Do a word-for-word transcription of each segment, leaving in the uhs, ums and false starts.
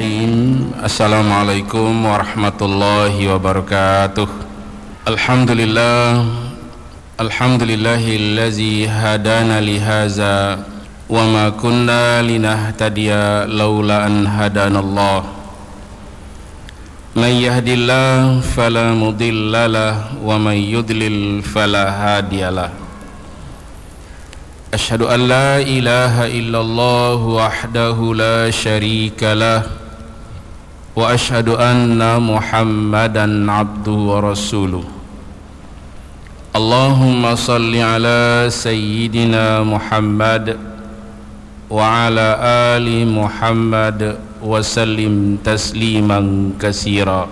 Bismillahirrahmanirrahim. Assalamualaikum warahmatullahi wabarakatuh. Alhamdulillah Alhamdulillahillazi hadana lihaza wa ma kunna linahtadiya laula an hadanallah. Man yahdillahu fala mudhillalah wa man yudlil fala hadiyalah. Asyhadu an la ilaha illallah wahdahu la syarika lah wa asyhadu anna Muhammadan abduhu wa rasuluh. Allahumma salli ala sayyidina Muhammad wa ala ali Muhammad wa sallim tasliman katsira.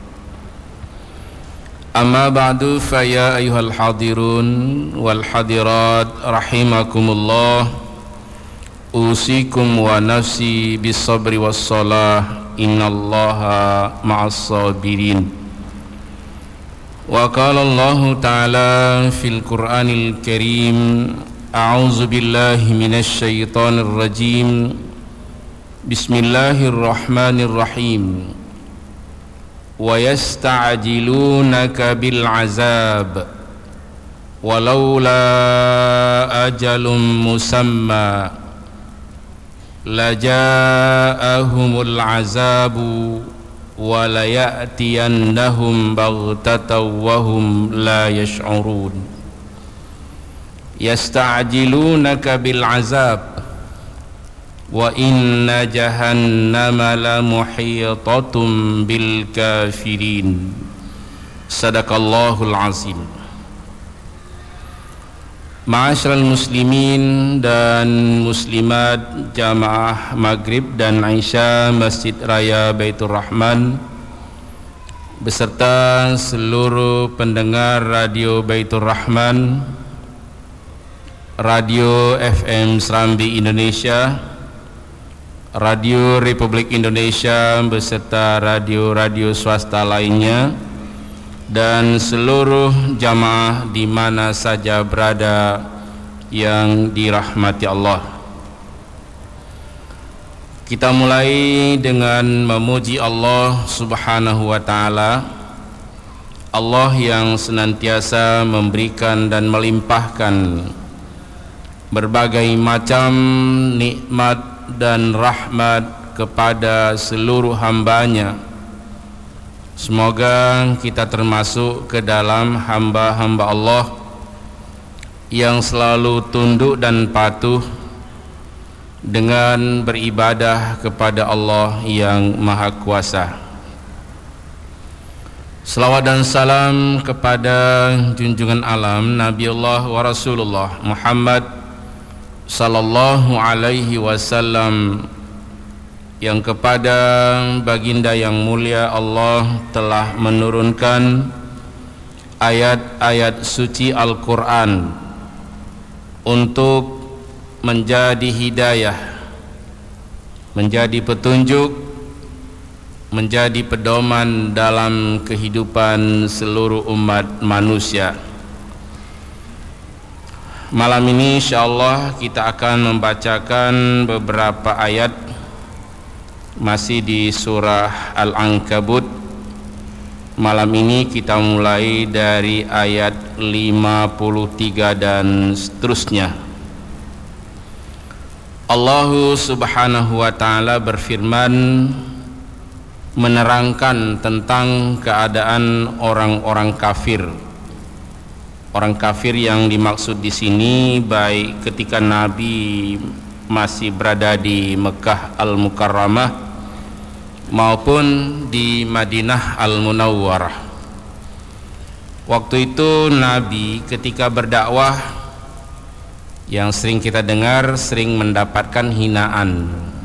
Amma ba'du, fa ya ayyuhal hadirun wal hadirat rahimakumullah, usikum wa nafsi bis sabri was salah, innallaha ma'as sabirin. Wa qala Allahu ta'ala fil Qur'anil Karim, a'udzu billahi minasy syaithanir rajim. Bismillahirrahmanirrahim. Wa yasta'jilunaka bil azab walaula ajalum musamma laja'ahumul azabu wa la ya'tiyannahum baghtatan wa hum la yash'urun. Yasta'jilunaka bil azab wa inna jahannama la muhitatun bil kafirin. Sadaqallahul azim. Ma'asyiral muslimin dan muslimat jamaah Maghrib dan Isya Masjid Raya Baitur Rahman beserta seluruh pendengar Radio Baitur Rahman, Radio F M Serambi Indonesia, Radio Republik Indonesia beserta radio-radio swasta lainnya, dan seluruh jamaah di mana saja berada yang dirahmati Allah. Kita mulai dengan memuji Allah Subhanahu wa ta'ala, Allah yang senantiasa memberikan dan melimpahkan berbagai macam nikmat dan rahmat kepada seluruh hambanya. Semoga kita termasuk ke dalam hamba-hamba Allah yang selalu tunduk dan patuh dengan beribadah kepada Allah yang Maha Kuasa. Selawat dan salam kepada junjungan alam Nabiullah wa Rasulullah Muhammad sallallahu alaihi wasallam, yang kepada baginda yang mulia Allah telah menurunkan ayat-ayat suci Al-Quran untuk menjadi hidayah, menjadi petunjuk, menjadi pedoman dalam kehidupan seluruh umat manusia. Malam ini insyaallah kita akan membacakan beberapa ayat masih di surah Al-Ankabut. Malam ini kita mulai dari ayat lima puluh tiga dan seterusnya. Allah Subhanahu wa ta'ala berfirman menerangkan tentang keadaan orang-orang kafir. Orang kafir yang dimaksud di sini baik ketika Nabi masih berada di Mekah Al-Mukarramah maupun di Madinah Al-Munawwarah. Waktu itu Nabi ketika berdakwah, yang sering kita dengar, sering mendapatkan hinaan,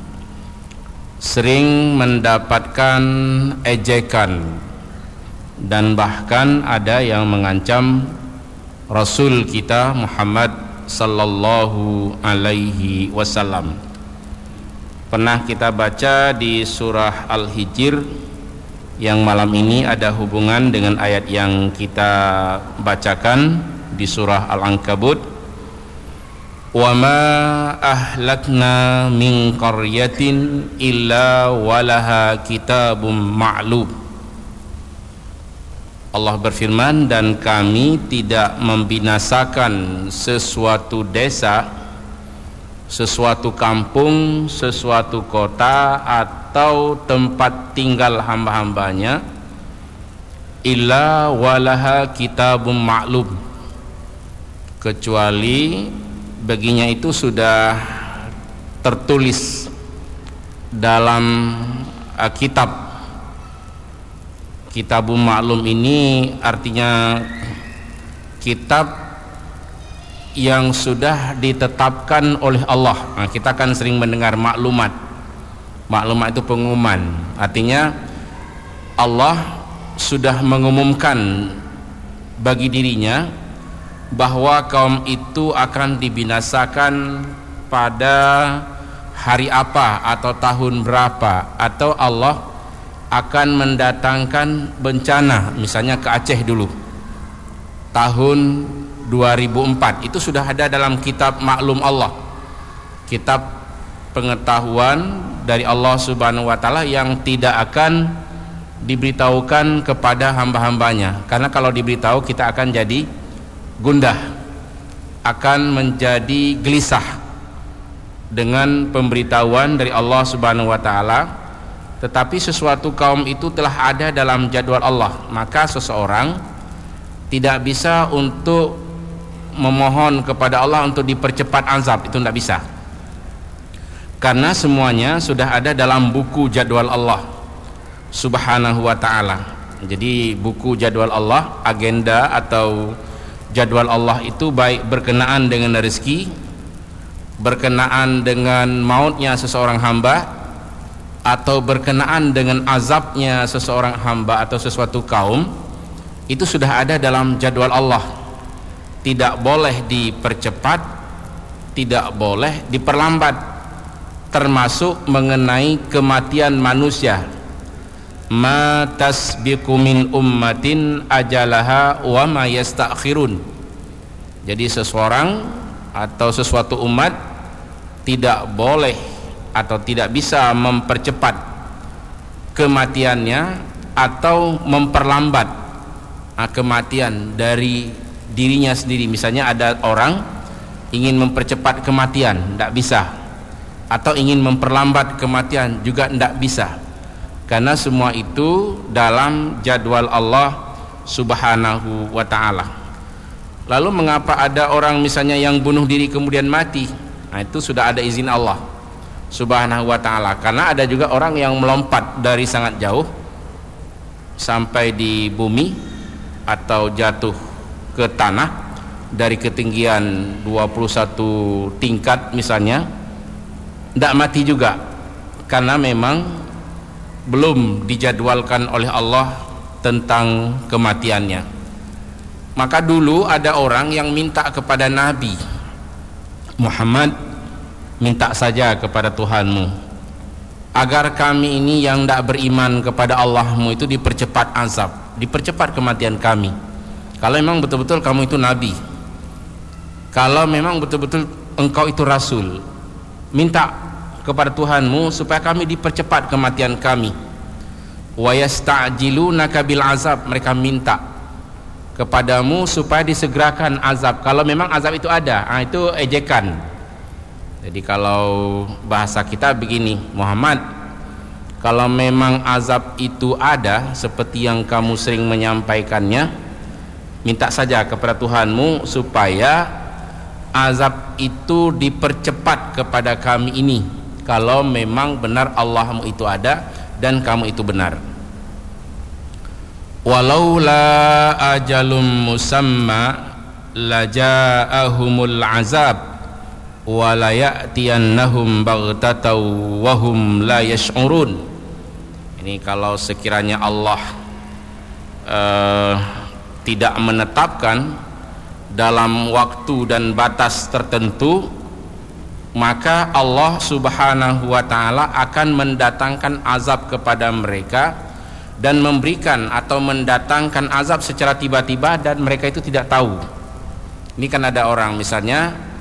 sering mendapatkan ejekan, dan bahkan ada yang mengancam Rasul kita Muhammad sallallahu alaihi wasallam. Pernah kita baca di surah Al-Hijr, yang malam ini ada hubungan dengan ayat yang kita bacakan di surah Al-Ankabut. wa ma ahlakna min qaryatin illa walaha kitabum ma'lum. Allah berfirman, dan kami tidak membinasakan sesuatu desa, sesuatu kampung, sesuatu kota atau tempat tinggal hamba-hambanya, illa walaha kitabum ma'lum, kecuali baginya itu sudah tertulis dalam uh, kitab. Kitabum ma'lum ini artinya kitab yang sudah ditetapkan oleh Allah. Nah, kita kan sering mendengar maklumat. Maklumat itu pengumuman. Artinya Allah sudah mengumumkan bagi dirinya bahwa kaum itu akan dibinasakan pada hari apa atau tahun berapa, atau Allah akan mendatangkan bencana, misalnya ke Aceh dulu tahun dua ribu empat. Itu sudah ada dalam kitab maklum Allah, kitab pengetahuan dari Allah Subhanahu wa taala yang tidak akan diberitahukan kepada hamba-hambanya, karena kalau diberitahu kita akan jadi gundah, akan menjadi gelisah dengan pemberitahuan dari Allah Subhanahu wa taala. Tetapi sesuatu kaum itu telah ada dalam jadwal Allah, maka seseorang tidak bisa untuk memohon kepada Allah untuk dipercepat azab, itu tidak bisa, karena semuanya sudah ada dalam buku jadwal Allah Subhanahu wa ta'ala. Jadi buku jadwal Allah, agenda atau jadwal Allah itu baik berkenaan dengan rezeki, berkenaan dengan mautnya seseorang hamba, atau berkenaan dengan azabnya seseorang hamba atau sesuatu kaum, itu sudah ada dalam jadwal Allah. Tidak boleh dipercepat, tidak boleh diperlambat, termasuk mengenai kematian manusia. Ma tasbiqu min ummatin ajalaha wa ma yastakhirun. Jadi seseorang atau sesuatu umat tidak boleh atau tidak bisa mempercepat kematiannya atau memperlambat kematian dari dirinya sendiri. Misalnya ada orang ingin mempercepat kematian, tidak bisa, atau ingin memperlambat kematian juga tidak bisa, karena semua itu dalam jadwal Allah Subhanahu wa ta'ala. Lalu mengapa ada orang misalnya yang bunuh diri kemudian mati? Nah, itu sudah ada izin Allah Subhanahu wa ta'ala. Karena ada juga orang yang melompat dari sangat jauh sampai di bumi atau jatuh ke tanah dari ketinggian dua puluh satu tingkat misalnya, tidak mati juga, karena memang belum dijadwalkan oleh Allah tentang kematiannya. Maka dulu ada orang yang minta kepada Nabi Muhammad, minta saja kepada Tuhanmu agar kami ini yang tidak beriman kepada Allahmu itu dipercepat azab, dipercepat kematian kami. Kalau memang betul-betul kamu itu Nabi, kalau memang betul-betul engkau itu Rasul, minta kepada Tuhanmu supaya kami dipercepat kematian kami. Wa yasta'jilunaka bil azab, mereka minta kepadamu supaya disegerakan azab. Kalau memang azab itu ada, nah, itu ejekan. Jadi kalau bahasa kita begini, Muhammad, kalau memang azab itu ada seperti yang kamu sering menyampaikannya, minta saja kepada Tuhanmu supaya azab itu dipercepat kepada kami ini, kalau memang benar Allahmu itu ada dan kamu itu benar. Walaula ajalum musamma laja'ahumul azab wala ya'tiyannahum baghtataw wa hum la yash'urun. Ini kalau sekiranya Allah uh, tidak menetapkan dalam waktu dan batas tertentu, maka Allah Subhanahu wa ta'ala akan mendatangkan azab kepada mereka dan memberikan atau mendatangkan azab secara tiba-tiba dan mereka itu tidak tahu. Ini kan ada orang misalnya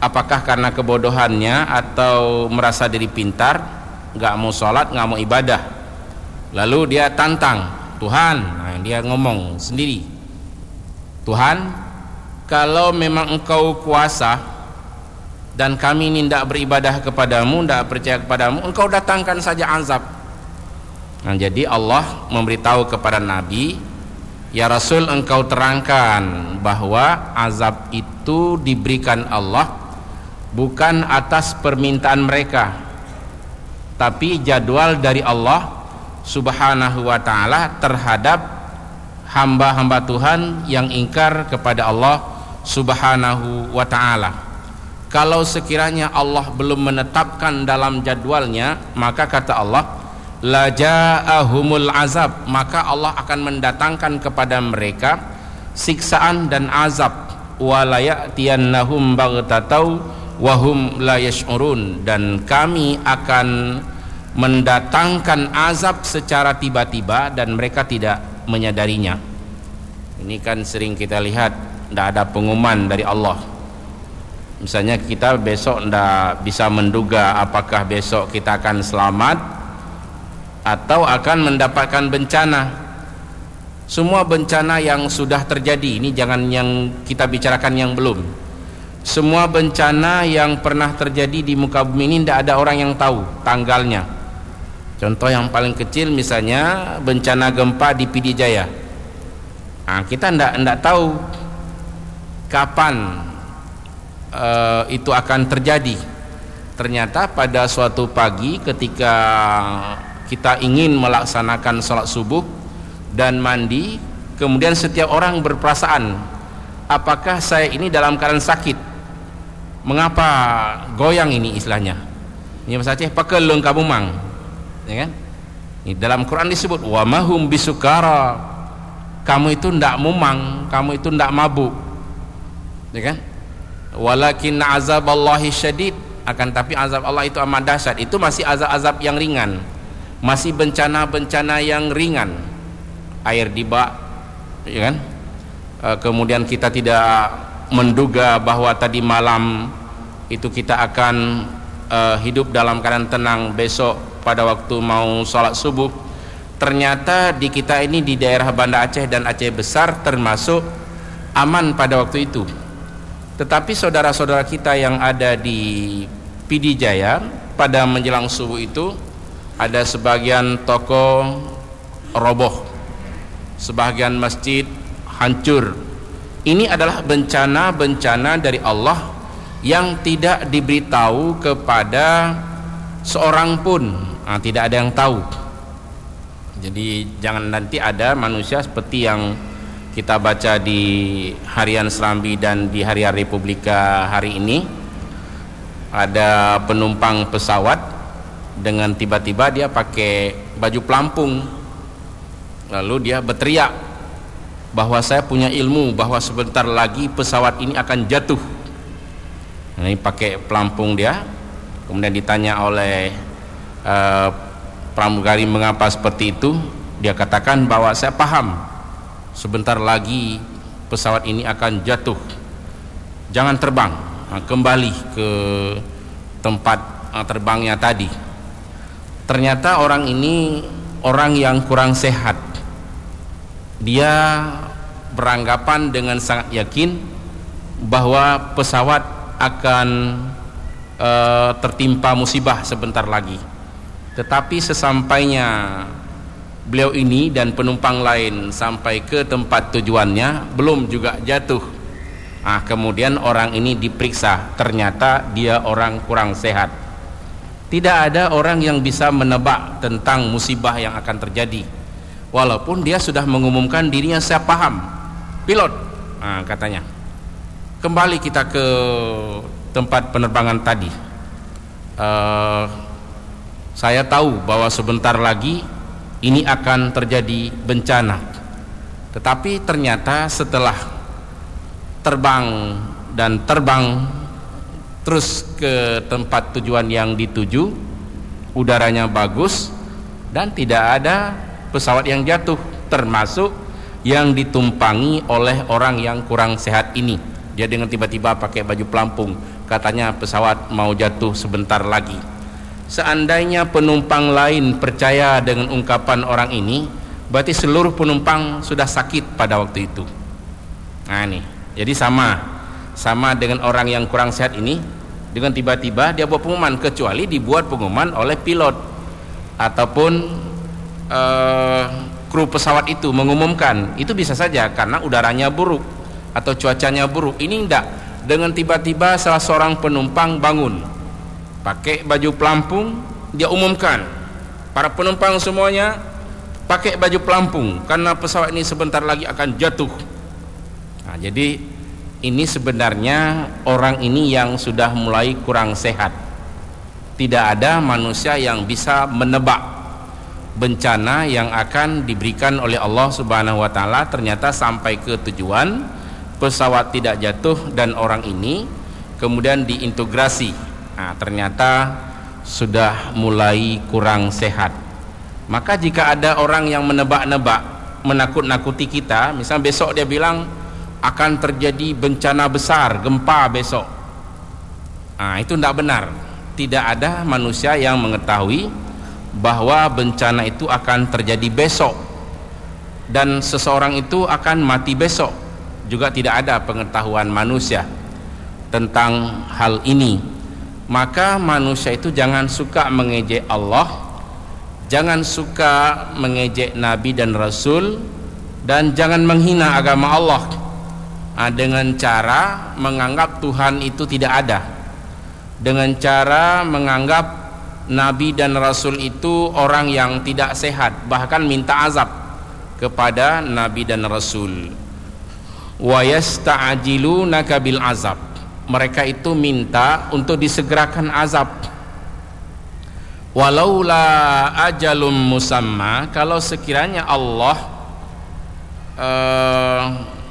apakah karena kebodohannya atau merasa diri pintar, nggak mau sholat, nggak mau ibadah. Lalu dia tantang Tuhan, nah, dia ngomong sendiri, Tuhan, kalau memang engkau kuasa dan kami ini tidak beribadah kepadamu, tidak percaya kepadamu, engkau datangkan saja azab. Nah, jadi Allah memberitahu kepada Nabi, ya Rasul, engkau terangkan bahwa azab itu diberikan Allah bukan atas permintaan mereka, tapi jadwal dari Allah Subhanahu wa ta'ala terhadap hamba-hamba Tuhan yang ingkar kepada Allah Subhanahu wa ta'ala. Kalau sekiranya Allah belum menetapkan dalam jadwalnya, maka kata Allah, la ja'ahumul azab, maka Allah akan mendatangkan kepada mereka siksaan dan azab, wala ya'tiyannahum baghtataw wa hum la yash'urun, dan kami akan mendatangkan azab secara tiba-tiba dan mereka tidak menyadarinya. Ini kan sering kita lihat, tidak ada pengumuman dari Allah. Misalnya kita besok tidak bisa menduga apakah besok kita akan selamat atau akan mendapatkan bencana. Semua bencana yang sudah terjadi, ini jangan yang kita bicarakan yang belum. Semua bencana yang pernah terjadi di muka bumi ini tidak ada orang yang tahu tanggalnya. Contoh yang paling kecil misalnya bencana gempa di P D Jaya. Nah, kita tidak tidak tahu kapan uh, itu akan terjadi. Ternyata pada suatu pagi ketika kita ingin melaksanakan sholat subuh dan mandi, kemudian setiap orang berperasaan, apakah saya ini dalam keadaan sakit? Mengapa goyang ini istilahnya? Ini bahasa Aceh pakai leng kabumang, ya kan? Ini dalam Quran disebut wa mahum bisukara, kamu itu ndak mumang, kamu itu ndak mabuk, ya kan? Walakin azaballahi syadid, akan tapi azab Allah itu amat dahsyat. Itu masih azab-azab yang ringan, masih bencana-bencana yang ringan, air di bak, ya kan? E, kemudian kita tidak menduga bahwa tadi malam itu kita akan e, hidup dalam keadaan tenang, besok pada waktu mau sholat subuh ternyata di kita ini di daerah Banda Aceh dan Aceh Besar termasuk aman pada waktu itu. Tetapi saudara-saudara kita yang ada di P D Jaya pada menjelang subuh itu ada sebagian toko roboh, sebagian masjid hancur. Ini adalah bencana-bencana dari Allah yang tidak diberitahu kepada seorang pun. Nah, tidak ada yang tahu. Jadi jangan nanti ada manusia seperti yang kita baca di Harian Serambi dan di Harian Republika hari ini, ada penumpang pesawat dengan tiba-tiba dia pakai baju pelampung, lalu dia berteriak bahwa saya punya ilmu bahwa sebentar lagi pesawat ini akan jatuh. Nah, ini pakai pelampung dia. Kemudian ditanya oleh uh, pramugari mengapa seperti itu, dia katakan bahwa saya paham sebentar lagi pesawat ini akan jatuh, jangan terbang, nah, kembali ke tempat uh, terbangnya tadi. Ternyata orang ini orang yang kurang sehat. Dia beranggapan dengan sangat yakin bahwa pesawat akan e, tertimpa musibah sebentar lagi. Tetapi sesampainya beliau ini dan penumpang lain sampai ke tempat tujuannya, belum juga jatuh. Ah, kemudian orang ini diperiksa, ternyata dia orang kurang sehat. Tidak ada orang yang bisa menebak tentang musibah yang akan terjadi. Walaupun dia sudah mengumumkan dirinya, saya paham, pilot, nah, katanya. Kembali kita ke tempat penerbangan tadi. Uh, saya tahu bahwa sebentar lagi ini akan terjadi bencana. Tetapi ternyata setelah terbang dan terbang terus ke tempat tujuan yang dituju, udaranya bagus dan tidak ada pesawat yang jatuh, termasuk yang ditumpangi oleh orang yang kurang sehat ini. Dia dengan tiba-tiba pakai baju pelampung, katanya pesawat mau jatuh sebentar lagi. Seandainya penumpang lain percaya dengan ungkapan orang ini, berarti seluruh penumpang sudah sakit pada waktu itu. Nah ini, jadi sama sama dengan orang yang kurang sehat ini, dengan tiba-tiba dia buat pengumuman, kecuali dibuat pengumuman oleh pilot ataupun uh, kru pesawat itu mengumumkan, itu bisa saja karena udaranya buruk atau cuacanya buruk. Ini enggak, dengan tiba-tiba salah seorang penumpang bangun pakai baju pelampung, dia umumkan para penumpang semuanya pakai baju pelampung karena pesawat ini sebentar lagi akan jatuh. Nah, jadi ini sebenarnya orang ini yang sudah mulai kurang sehat. Tidak ada manusia yang bisa menebak bencana yang akan diberikan oleh Allah Subhanahu wa taala. Ternyata sampai ke tujuan pesawat tidak jatuh dan orang ini kemudian diintegrasi. Nah, ternyata sudah mulai kurang sehat. Maka jika ada orang yang menebak-nebak, menakut-nakuti kita, misalnya besok dia bilang akan terjadi bencana besar, gempa besok, nah itu tidak benar. Tidak ada manusia yang mengetahui bahwa bencana itu akan terjadi besok dan seseorang itu akan mati besok. Juga tidak ada pengetahuan manusia tentang hal ini. Maka manusia itu jangan suka mengejek Allah, jangan suka mengejek Nabi dan Rasul, dan jangan menghina agama Allah nah, dengan cara menganggap Tuhan itu tidak ada, dengan cara menganggap Nabi dan Rasul itu orang yang tidak sehat, bahkan minta azab kepada Nabi dan Rasul. Wa yasta'jilunaka bil azab, mereka itu minta untuk disegerakan azab. Walaula ajalum musamma, kalau sekiranya Allah uh,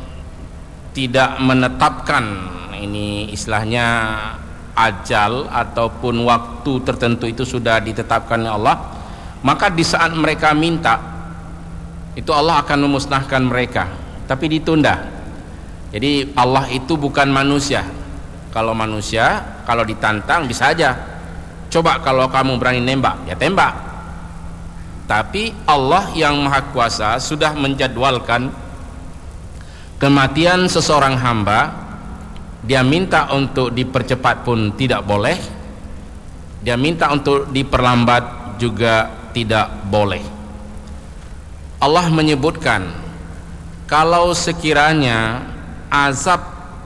tidak menetapkan, ini istilahnya ajal ataupun waktu tertentu itu sudah ditetapkan oleh Allah, maka di saat mereka minta itu Allah akan memusnahkan mereka, tapi ditunda. Jadi Allah itu bukan manusia. Kalau manusia kalau ditantang bisa aja, coba kalau kamu berani nembak, ya tembak. Tapi Allah yang Maha Kuasa sudah menjadwalkan kematian seseorang hamba. Dia minta untuk dipercepat pun tidak boleh, dia minta untuk diperlambat juga tidak boleh. Allah menyebutkan kalau sekiranya azab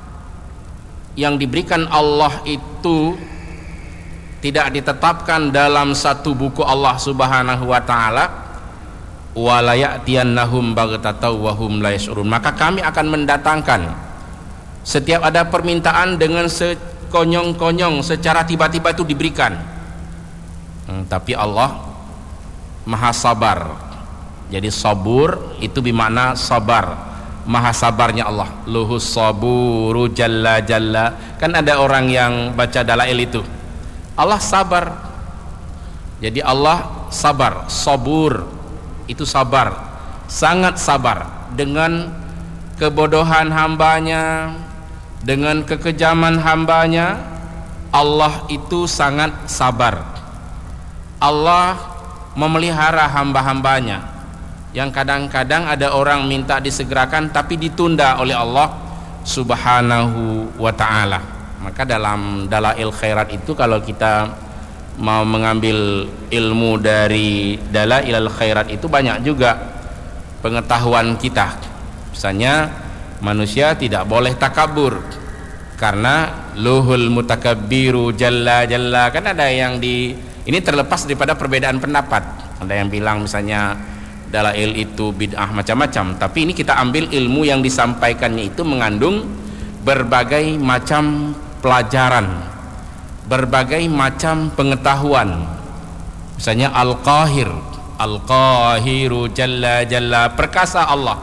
yang diberikan Allah itu tidak ditetapkan dalam satu buku Allah Subhanahu wa taala, wala ya'tiyannahum baghtatan wa hum la yash'urun, maka kami akan mendatangkan setiap ada permintaan dengan sekonyong-konyong, secara tiba-tiba itu diberikan. Hmm, tapi Allah Maha Sabar. Jadi sabur itu bermakna sabar, Maha sabarnya Allah. Luhus saburu jalla jalla. Kan ada orang yang baca dalail itu, Allah sabar. Jadi Allah sabar, sabur itu sabar, sangat sabar dengan kebodohan hambanya, dengan kekejaman hambanya. Allah itu sangat sabar. Allah memelihara hamba-hambanya yang kadang-kadang ada orang minta disegerakan tapi ditunda oleh Allah Subhanahu wa ta'ala. Maka dalam dalail khairat itu, kalau kita mau mengambil ilmu dari dalail khairat itu, banyak juga pengetahuan kita. Misalnya manusia tidak boleh takabur karena luhul mutakabbiru jalla jalla. Kan ada yang di ini terlepas daripada perbedaan pendapat. Ada yang bilang misalnya dalail itu bid'ah macam-macam, tapi ini kita ambil ilmu yang disampaikannya itu mengandung berbagai macam pelajaran, berbagai macam pengetahuan. Misalnya al-qahir, al-qahiru jalla jalla, perkasa Allah.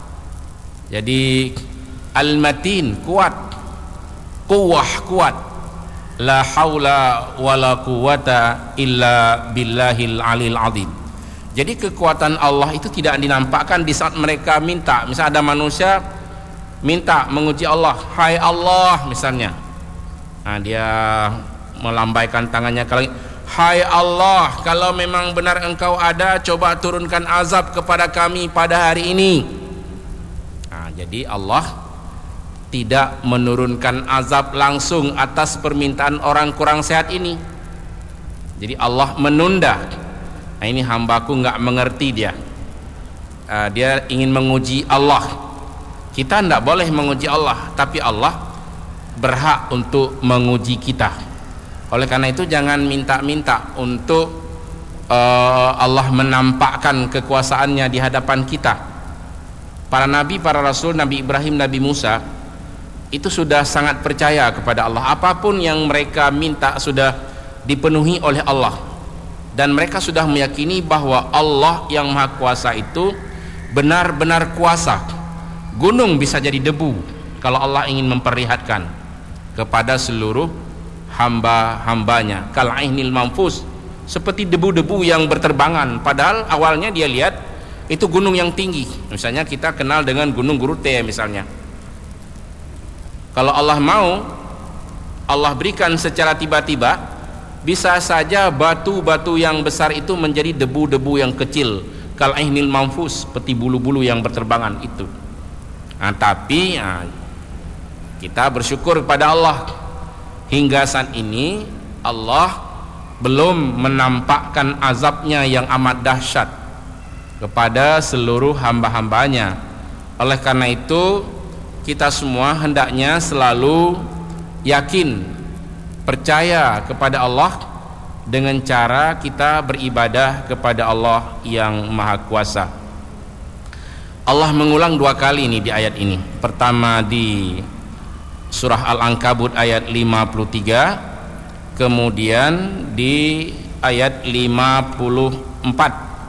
Jadi al-matin, kuat, quwwah, kuat, la haula wala quwata illa billahil alil azim. Jadi kekuatan Allah itu tidak dinampakkan di saat mereka minta. Misalnya ada manusia minta menguji Allah, hai Allah misalnya, Nah, dia melambaikan tangannya ke langit, hai Allah, kalau memang benar engkau ada, coba turunkan azab kepada kami pada hari ini. Nah, jadi Allah tidak menurunkan azab langsung atas permintaan orang kurang sehat ini. Jadi Allah menunda. Nah, ini hambaku nggak mengerti dia. Uh, dia ingin menguji Allah. Kita tidak boleh menguji Allah, tapi Allah berhak untuk menguji kita. Oleh karena itu jangan minta-minta untuk uh, Allah menampakkan kekuasaannya di hadapan kita. Para nabi, para rasul, Nabi Ibrahim, Nabi Musa itu sudah sangat percaya kepada Allah. Apapun yang mereka minta sudah dipenuhi oleh Allah, dan mereka sudah meyakini bahwa Allah yang Maha Kuasa itu benar-benar kuasa. Gunung bisa jadi debu kalau Allah ingin memperlihatkan kepada seluruh hamba-hambanya. Kal ainil manfus, seperti debu-debu yang berterbangan, padahal awalnya dia lihat itu gunung yang tinggi. Misalnya kita kenal dengan Gunung Gurute misalnya. Kalau Allah mau, Allah berikan secara tiba-tiba, bisa saja batu-batu yang besar itu menjadi debu-debu yang kecil, kal ainil manfus, seperti bulu-bulu yang berterbangan itu. Nah, tapi nah, kita bersyukur kepada Allah, hingga saat ini Allah belum menampakkan azabnya yang amat dahsyat kepada seluruh hamba-hambanya. Oleh karena itu kita semua hendaknya selalu yakin, percaya kepada Allah dengan cara kita beribadah kepada Allah yang Maha Kuasa. Allah mengulang dua kali ini di ayat ini. Pertama di surah Al-Ankabut ayat lima puluh tiga, kemudian di ayat lima puluh empat.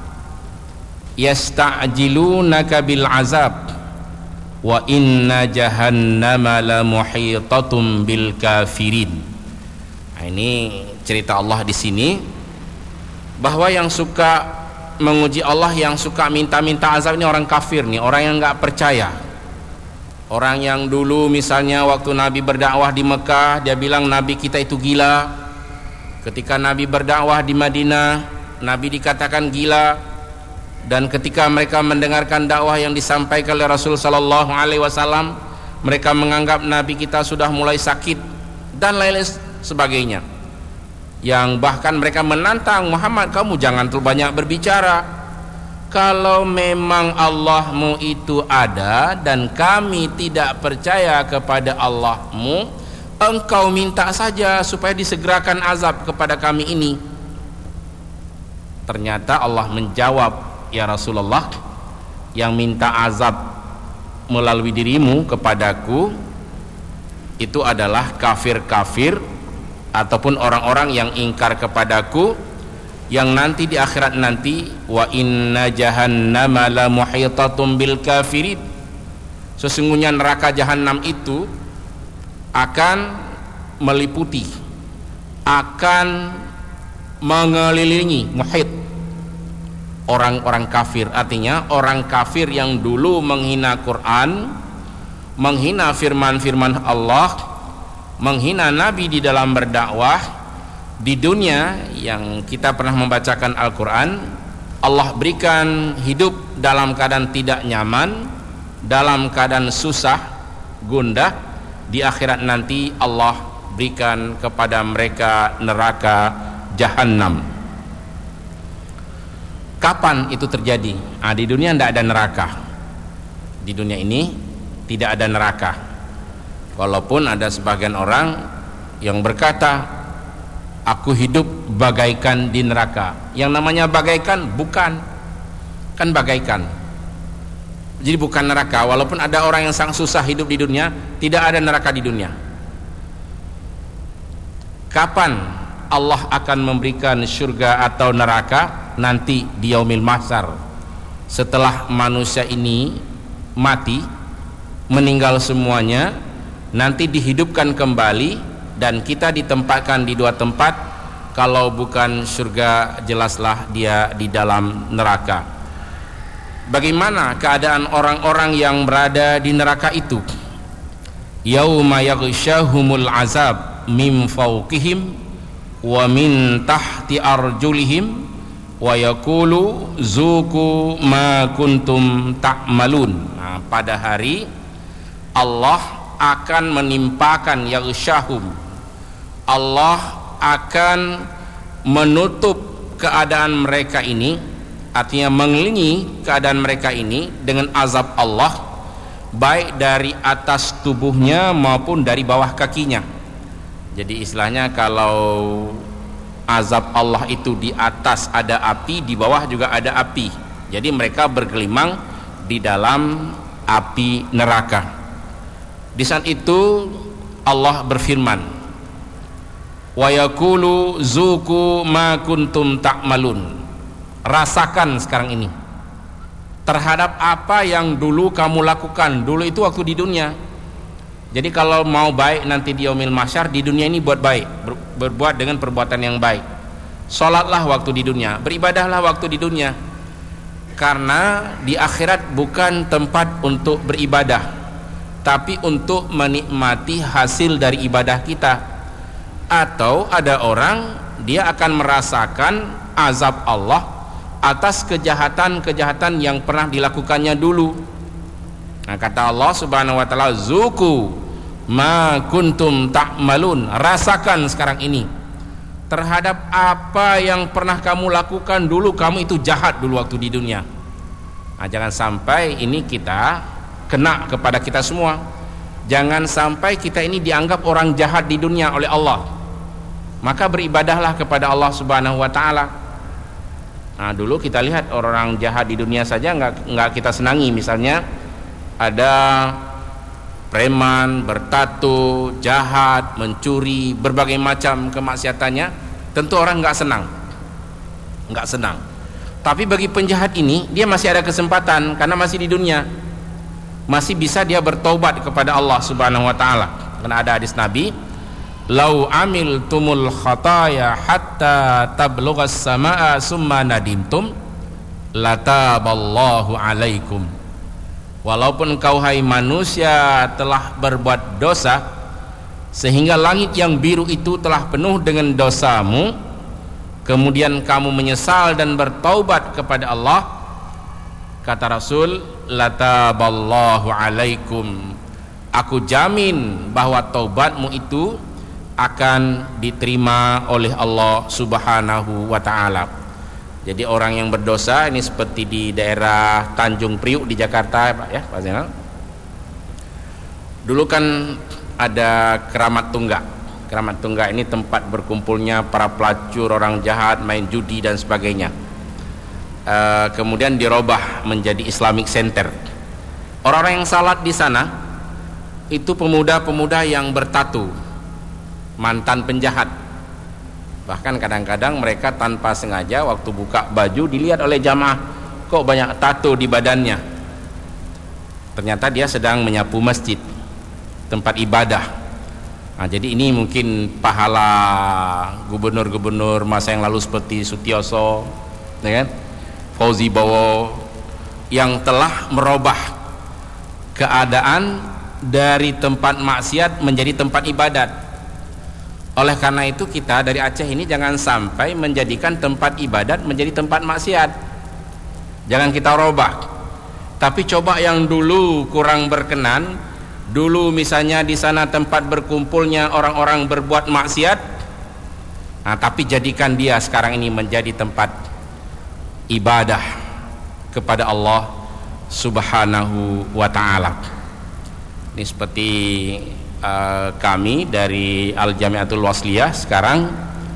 Yasta'jilunaka bil azab wa inna jahannama la muhitatum bil kafirin. Nah, ini cerita Allah di sini bahwa yang suka menguji Allah, yang suka minta-minta azab ini orang kafir nih, orang yang nggak percaya. Orang yang dulu misalnya waktu Nabi berdakwah di Mekah, dia bilang Nabi kita itu gila. Ketika Nabi berdakwah di Madinah, Nabi dikatakan gila. Dan ketika mereka mendengarkan dakwah yang disampaikan oleh Rasul sallallahu alaihi wasallam, mereka menganggap Nabi kita sudah mulai sakit dan lain-lain sebagainya. Yang bahkan mereka menantang Muhammad, kamu jangan terlalu banyak berbicara. Kalau memang Allahmu itu ada dan kami tidak percaya kepada Allahmu, engkau minta saja supaya disegerakan azab kepada kami ini. Ternyata Allah menjawab, ya Rasulullah, yang minta azab melalui dirimu kepadaku itu adalah kafir-kafir ataupun orang-orang yang ingkar kepadaku, yang nanti di akhirat nanti wa inna jahannama la muhitatum bil kafirin, sesungguhnya neraka jahanam itu akan meliputi, akan mengelilingi, muhit, orang-orang kafir. Artinya orang kafir yang dulu menghina Quran, menghina firman-firman Allah, menghina Nabi di dalam berdakwah. Di dunia yang kita pernah membacakan Al-Quran, Allah berikan hidup dalam keadaan tidak nyaman, dalam keadaan susah, gundah. Di akhirat nanti Allah berikan kepada mereka neraka jahanam. Kapan itu terjadi? Nah, di dunia tidak ada neraka. Di dunia ini tidak ada neraka. Walaupun ada sebagian orang yang berkata, aku hidup bagaikan di neraka. Yang namanya bagaikan bukan, kan bagaikan. Jadi bukan neraka. Walaupun ada orang yang sangat susah hidup di dunia, tidak ada neraka di dunia. Kapan Allah akan memberikan surga atau neraka? Nanti di yaumil mahsyar, setelah manusia ini mati, meninggal semuanya, nanti dihidupkan kembali dan kita ditempatkan di dua tempat. Kalau bukan surga, jelaslah dia di dalam neraka. Bagaimana keadaan orang-orang yang berada di neraka itu? Yauma yaghsyahumul azab min fawqihim wa min tahti arjulihim wa yaqulu zuku ma kuntum ta'malun. Nah, pada hari Allah akan menimpakan yaghsyahum, Allah akan menutup keadaan mereka ini, artinya mengelilingi keadaan mereka ini dengan azab Allah, baik dari atas tubuhnya maupun dari bawah kakinya. Jadi istilahnya kalau azab Allah itu di atas ada api, di bawah juga ada api. Jadi mereka bergelimang di dalam api neraka. Di saat itu Allah berfirman, wa yaqulu zuku ma kuntum ta'malun. Rasakan sekarang ini terhadap apa yang dulu kamu lakukan. Dulu itu waktu di dunia. Jadi kalau mau baik nanti di yaumil mahsyar, di dunia ini buat baik, ber, berbuat dengan perbuatan yang baik. Salatlah waktu di dunia, beribadahlah waktu di dunia. Karena di akhirat bukan tempat untuk beribadah, tapi untuk menikmati hasil dari ibadah kita. Atau ada orang dia akan merasakan azab Allah atas kejahatan-kejahatan yang pernah dilakukannya dulu. Nah, kata Allah Subhanahu wa taala, zuku ma kuntum ta'malun. Rasakan sekarang ini terhadap apa yang pernah kamu lakukan dulu. Kamu itu jahat dulu waktu di dunia. Nah, jangan sampai ini kita kena kepada kita semua. Jangan sampai kita ini dianggap orang jahat di dunia oleh Allah. Maka beribadahlah kepada Allah Subhanahu wa taala. Nah, dulu kita lihat orang jahat di dunia saja nggak nggak kita senangi. Misalnya ada preman, bertato, jahat, mencuri, berbagai macam kemaksiatannya, tentu orang nggak senang, nggak senang. Tapi bagi penjahat ini, dia masih ada kesempatan karena masih di dunia, masih bisa dia bertaubat kepada Allah Subhanahu Wa Taala. Karena ada hadis Nabi, lau amiltumul khataya hatta tablughas samaa summa nadimtum lataballahu alaikum. Walaupun kau hai manusia telah berbuat dosa sehingga langit yang biru itu telah penuh dengan dosamu, kemudian kamu menyesal dan bertaubat kepada Allah, kata Rasul, lataballahu alaikum, aku jamin bahwa taubatmu itu akan diterima oleh Allah Subhanahu wa taala. Jadi orang yang berdosa ini seperti di daerah Tanjung Priuk di Jakarta, Pak ya, Pak Zainal. Dulu kan ada Keramat Tunggak. Keramat Tunggak ini tempat berkumpulnya para pelacur, orang jahat, main judi dan sebagainya. E, kemudian dirubah menjadi Islamic Center. Orang-orang yang salat di sana itu pemuda-pemuda yang bertatu, mantan penjahat. Bahkan kadang-kadang mereka tanpa sengaja waktu buka baju dilihat oleh jamaah, kok banyak tato di badannya. Ternyata dia sedang menyapu masjid, tempat ibadah. Nah, jadi ini mungkin pahala gubernur-gubernur masa yang lalu seperti Sutioso, ya kan? Fauzi Bowo, yang telah merubah keadaan dari tempat maksiat menjadi tempat ibadat. Oleh karena itu kita dari Aceh ini jangan sampai menjadikan tempat ibadat menjadi tempat maksiat. Jangan kita robah. Tapi coba yang dulu kurang berkenan, dulu misalnya di sana tempat berkumpulnya orang-orang berbuat maksiat, nah, tapi jadikan dia sekarang ini menjadi tempat ibadah kepada Allah Subhanahu wa taala. Ini seperti Uh, kami dari Al-Jamiatul Wasliyah sekarang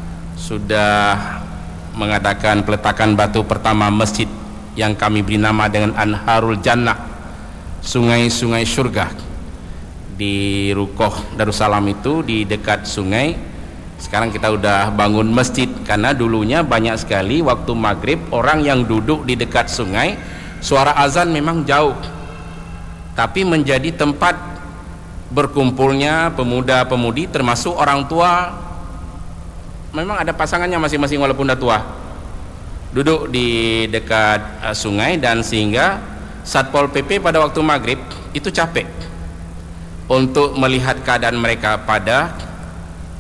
sudah mengadakan peletakan batu pertama masjid yang kami beri nama dengan Anharul Jannah, sungai-sungai surga. Di Rukoh Darussalam itu di dekat sungai. Sekarang kita udah bangun masjid karena dulunya banyak sekali waktu maghrib orang yang duduk di dekat sungai, suara azan memang jauh, tapi menjadi tempat berkumpulnya pemuda-pemudi termasuk orang tua. Memang ada pasangannya masing-masing walaupun udah tua, duduk di dekat uh, sungai, dan sehingga Satpol P P pada waktu maghrib itu capek untuk melihat keadaan mereka pada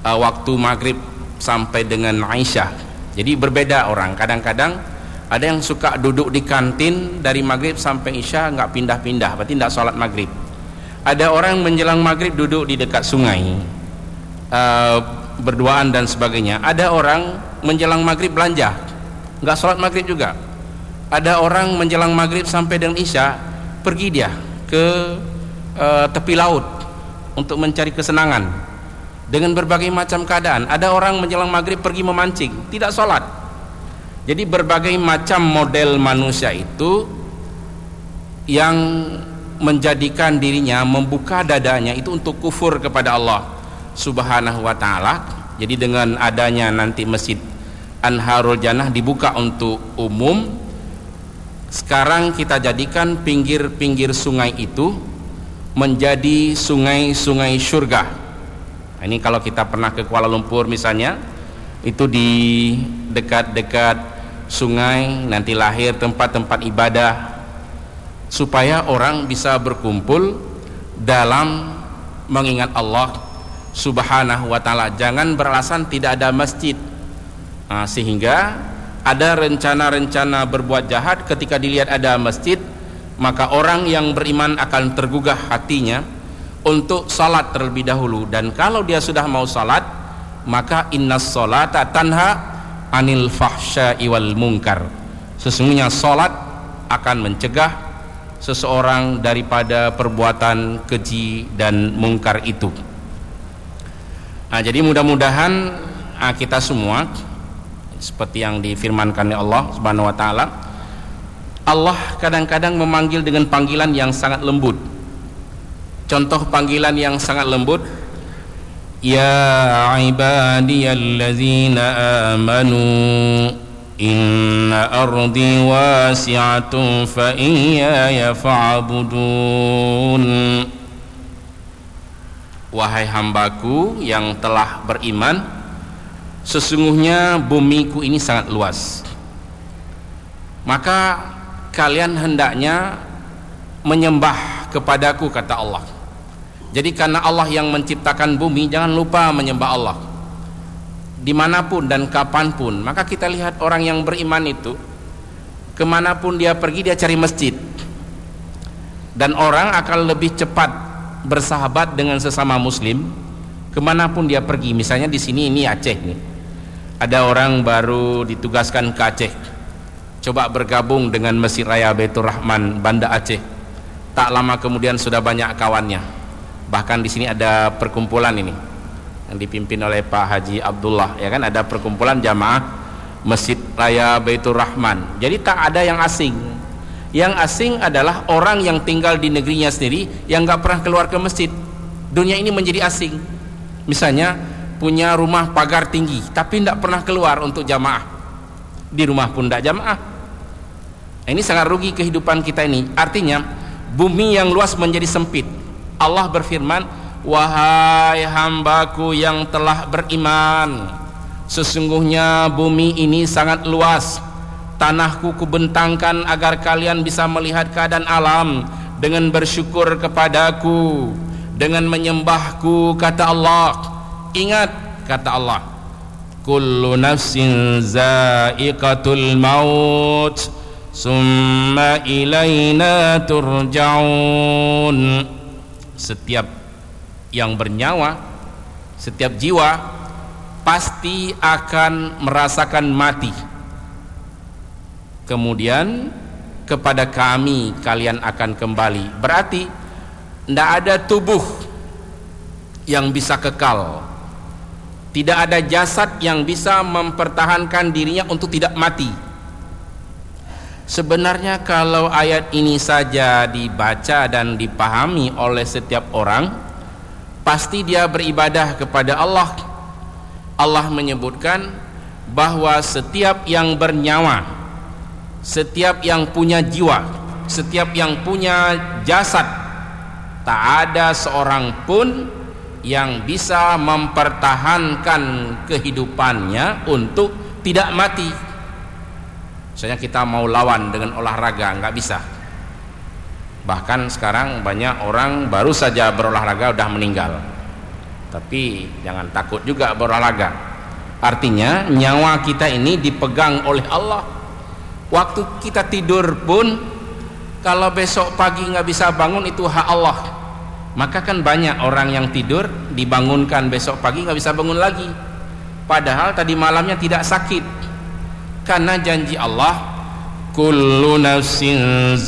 uh, waktu maghrib sampai dengan Aisyah. Jadi berbeda orang. Kadang-kadang ada yang suka duduk di kantin dari maghrib sampai Isya nggak pindah-pindah, berarti nggak sholat maghrib. Ada orang menjelang maghrib duduk di dekat sungai uh, berduaan dan sebagainya. Ada orang menjelang maghrib belanja, nggak sholat maghrib juga. Ada orang menjelang maghrib sampai dengan Isya pergi dia ke uh, tepi laut untuk mencari kesenangan dengan berbagai macam keadaan. Ada orang menjelang maghrib pergi memancing, tidak sholat. Jadi berbagai macam model manusia itu yang menjadikan dirinya membuka dadanya itu untuk kufur kepada Allah Subhanahu wa ta'ala. Jadi dengan adanya nanti Masjid Anharul Jannah dibuka untuk umum, sekarang kita jadikan pinggir-pinggir sungai itu menjadi sungai-sungai surga. Nah, ini kalau kita pernah ke Kuala Lumpur misalnya, itu di dekat-dekat sungai nanti lahir tempat-tempat ibadah supaya orang bisa berkumpul dalam mengingat Allah Subhanahu wa ta'ala. Jangan beralasan tidak ada masjid. Nah, sehingga ada rencana-rencana berbuat jahat, ketika dilihat ada masjid maka orang yang beriman akan tergugah hatinya untuk salat terlebih dahulu. Dan kalau dia sudah mau salat, maka innas salata tanha anil fahsya'i wal munkar. Sesungguhnya salat akan mencegah seseorang daripada perbuatan keji dan mungkar itu. Nah, jadi mudah-mudahan nah, kita semua seperti yang difirmankan oleh Allah Subhanahu wa ta'ala, Allah kadang-kadang memanggil dengan panggilan yang sangat lembut. Contoh panggilan yang sangat lembut, ya ibadiyallazina amanu inna ardi wasi'atun fa iyaya fa'budun. Wahai hambaku yang telah beriman, sesungguhnya bumiku ini sangat luas, maka kalian hendaknya menyembah kepadaku, kata Allah. Jadi karena Allah yang menciptakan bumi, jangan lupa menyembah Allah dimanapun dan kapanpun. Maka kita lihat orang yang beriman itu kemanapun dia pergi, dia cari masjid. Dan orang akan lebih cepat bersahabat dengan sesama muslim kemanapun dia pergi. Misalnya di sini ini Aceh nih, ada orang baru ditugaskan ke Aceh, coba bergabung dengan Masjid Raya Baitur Rahman Banda Aceh. Tak lama kemudian sudah banyak kawannya. Bahkan di sini ada perkumpulan ini yang dipimpin oleh Pak Haji Abdullah, ya kan, ada perkumpulan jamaah Masjid Raya Baitur Rahman. Jadi tak ada yang asing. Yang asing adalah orang yang tinggal di negerinya sendiri yang nggak pernah keluar ke masjid. Dunia ini menjadi asing. Misalnya punya rumah pagar tinggi tapi tidak pernah keluar untuk jamaah, di rumah pun tidak jamaah. Ini sangat rugi kehidupan kita ini. Artinya bumi yang luas menjadi sempit. Allah berfirman, wahai hambaku yang telah beriman, sesungguhnya bumi ini sangat luas, tanahku kubentangkan agar kalian bisa melihat keadaan alam dengan bersyukur kepadaku, dengan menyembahku, kata Allah. Ingat, kata Allah, kullu nafsin za'iqatul maut summa ilaina turja'un. Setiap yang bernyawa, setiap jiwa pasti akan merasakan mati, kemudian kepada kami kalian akan kembali. Berarti tidak ada tubuh yang bisa kekal, tidak ada jasad yang bisa mempertahankan dirinya untuk tidak mati. Sebenarnya kalau ayat ini saja dibaca dan dipahami oleh setiap orang, pasti dia beribadah kepada Allah. Allah menyebutkan bahwa setiap yang bernyawa, setiap yang punya jiwa, setiap yang punya jasad, tak ada seorang pun yang bisa mempertahankan kehidupannya untuk tidak mati. Misalnya kita mau lawan dengan olahraga, nggak bisa. Bahkan sekarang banyak orang baru saja berolahraga udah meninggal. Tapi jangan takut juga berolahraga. Artinya nyawa kita ini dipegang oleh Allah. Waktu kita tidur pun, kalau besok pagi nggak bisa bangun, itu hak Allah. Maka kan banyak orang yang tidur dibangunkan besok pagi nggak bisa bangun lagi, padahal tadi malamnya tidak sakit. Karena janji Allah, kullu nafsin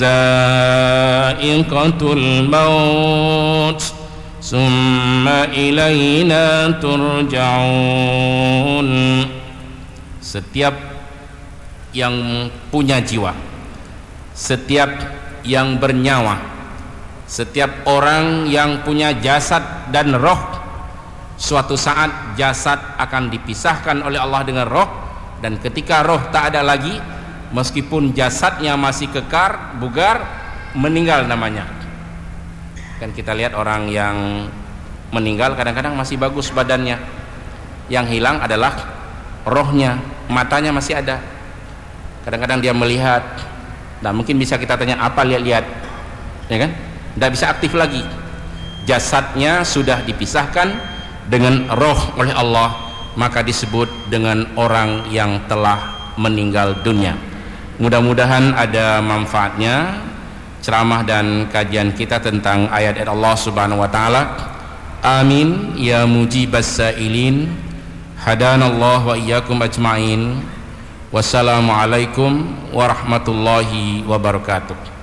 za'iqatul maut summa ilaina turja'un. Setiap yang punya jiwa, setiap yang bernyawa, setiap orang yang punya jasad dan roh, suatu saat jasad akan dipisahkan oleh Allah dengan roh, dan ketika roh tak ada lagi, meskipun jasadnya masih kekar, bugar, meninggal namanya. Kan kita lihat orang yang meninggal kadang-kadang masih bagus badannya, yang hilang adalah rohnya, matanya masih ada, kadang-kadang dia melihat. Nah, mungkin bisa kita tanya, apa lihat-lihat, ya kan? Tidak bisa aktif lagi. Jasadnya sudah dipisahkan dengan roh oleh Allah, maka disebut dengan orang yang telah meninggal dunia. Mudah-mudahan ada manfaatnya ceramah dan kajian kita tentang ayat-ayat Allah Subhanahu wa taala. Amin ya mujibas sailin. Hadanallahu wa iyyakum ajmain. Wassalamualaikum warahmatullahi wabarakatuh.